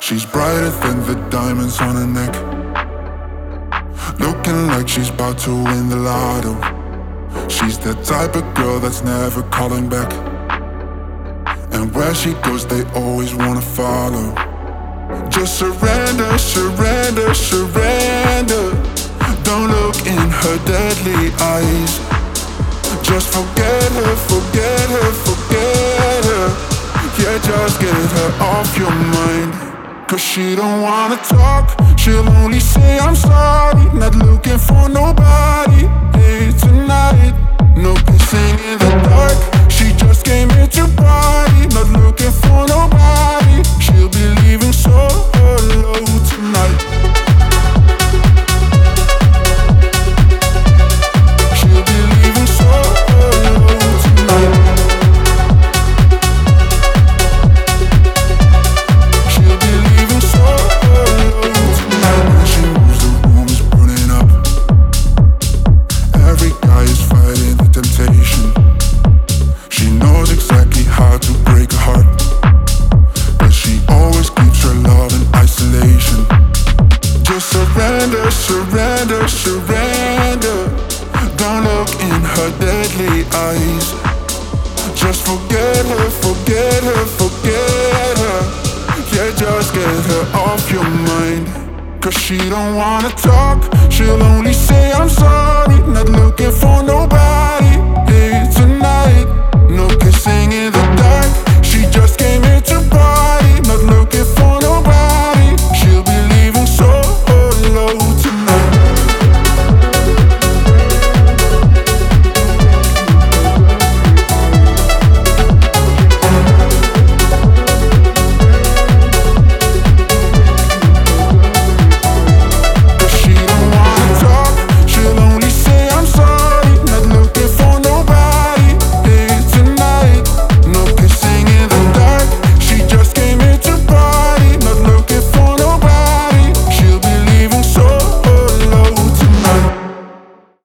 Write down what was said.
She's brighter than the diamonds on her neck, looking like she's about to win the lotto. She's the type of girl that's never calling back, and where she goes they always wanna follow. Just surrender, surrender, surrender. Don't look in her deadly eyes. Just forget her, forget her, forget her. Yeah, just get her off your mind. Cause she don't wanna talk, she'll only say I'm sorry. Not looking for nobody here tonight. No kissing in the dark, she just came here to party. Not looking for nobody, she'll be leaving so low tonight. She'll be leaving so low tonight. She'll be leaving so low tonight. When she moves, the room is burning up. Every guy is fighting the temptation. She knows exactly how to break a heart, but she always keeps her love in isolation. Just surrender, surrender, surrender. Don't look in her deadly eyes. Just forget her, forget her, forget her. Yeah, just get her off your mind. Cause she don't wanna talk, she'll only say I'm sorry. Not looking for nobody